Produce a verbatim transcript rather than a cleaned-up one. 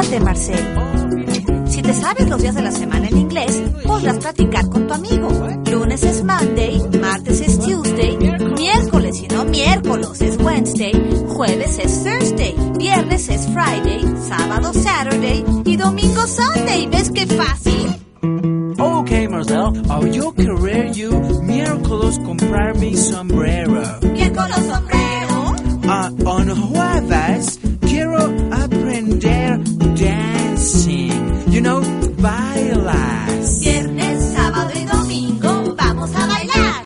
Prepárate, Marcel. Si te sabes los días de la semana en inglés, podrás practicar con tu amigo. Lunes es Monday, martes es Tuesday, miércoles y no miércoles es Wednesday, jueves es Thursday, viernes es Friday, sábado Saturday y domingo Sunday. ¿Ves qué fácil? Okay, Marcel, I'll yo querer you miércoles comprar mi sombrero. Miércoles